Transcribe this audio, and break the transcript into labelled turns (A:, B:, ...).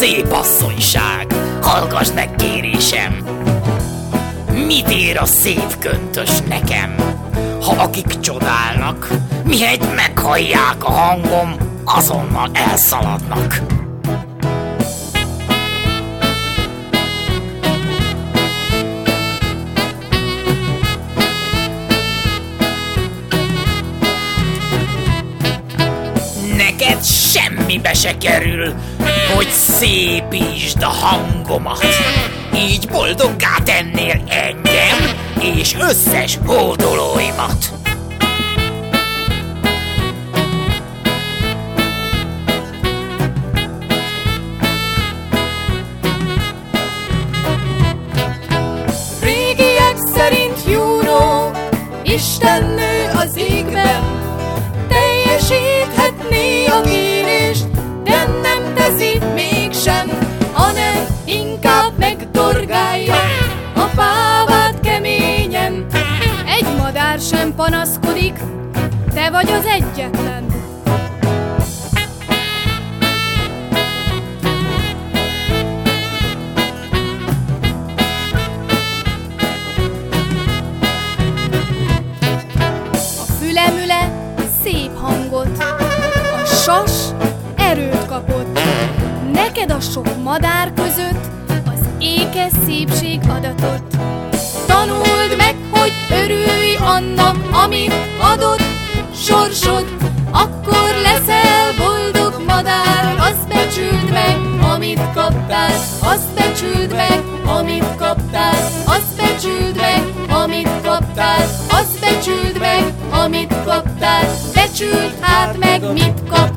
A: szép asszonyság, hallgass meg kérésem. Mit ér a szép köntös nekem, ha akik csodálnak, mihelyt meghallják a hangom, azonnal elszaladnak. Neked semmibe se kerül, hogy szépítsd a hangomat. Így boldoggá tennél engem és összes hódolóimat.
B: Régiek szerint Juno, istennő az égben, teljesíthetné a kérést, de nem teszi mégsem, hanem inkább megdorgálja a pávát keményen. Egy madár sem panaszkodik, te vagy az egyetlen. A fülemüle szép hangot, a sas erőt kapott. Neked a sok madár között az ékes szépség adatot. Tanuld meg, hogy örülj annak, amit adott sorsod, akkor leszel boldog madár. Azt becsüld meg, amit kaptál, azt becsüld meg, amit kaptál, azt becsüld meg, amit kaptál, azt becsüld meg, amit kaptál. Becsüld hát meg, mit kaptál.